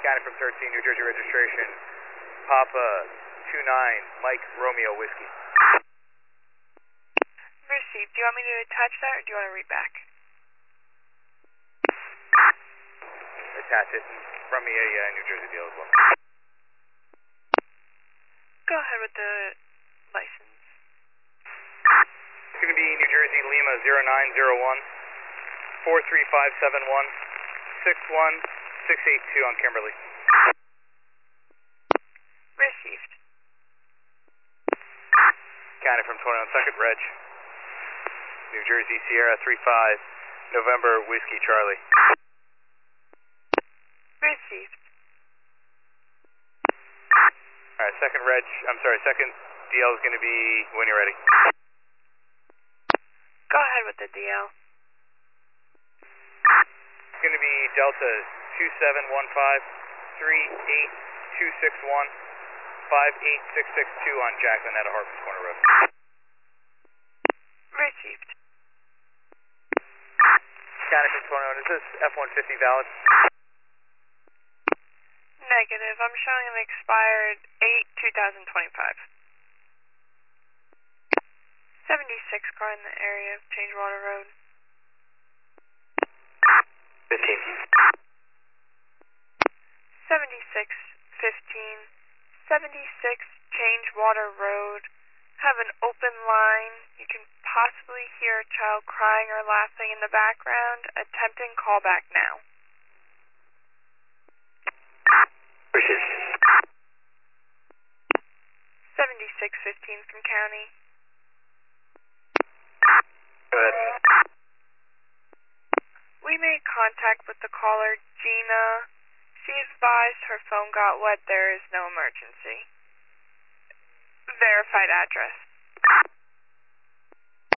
County from 13, New Jersey registration. Papa 29, Mike Romeo Whiskey. Received. Do you want me to attach that or do you want to read back? Attach it from me a New Jersey deal as well. Go ahead with the license. It's going to be New Jersey Lima 0901 43571 61682 on Kimberly. Received. County from 21 second, Reg. New Jersey Sierra 35 November Whiskey Charlie. Received. Alright, second DL is going to be when you're ready. Go ahead with the DL. It's going to be Delta 271538261 58662 on Jacqueline at Harper's Corner Road. Received. County from 21, is this F-150 valid? Negative. I'm showing an expired 8/2025. 76 car in the area of Changewater Road. 15. 7615. 76 Changewater Road. Have an open line. You can possibly hear a child crying or laughing in the background. Attempting callback now. 7615 from County. Go ahead. We made contact with the caller, Gina. She advised her phone got wet. There is no emergency. Verified address.